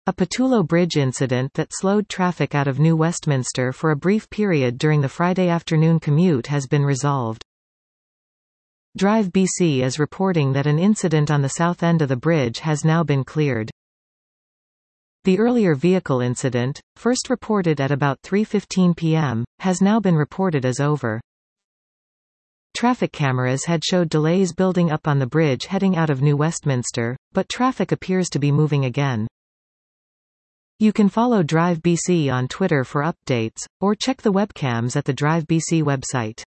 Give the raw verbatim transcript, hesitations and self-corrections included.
A Patullo Bridge incident that slowed traffic out of New Westminster for a brief period during the Friday afternoon commute has been resolved. Drive B C is reporting that an incident on the south end of the bridge has now been cleared. The earlier vehicle incident, first reported at about three fifteen p m, has now been reported as over. Traffic cameras had showed delays building up on the bridge heading out of New Westminster, but traffic appears to be moving again. You can follow Drive B C on Twitter for updates, or check the webcams at the Drive B C website.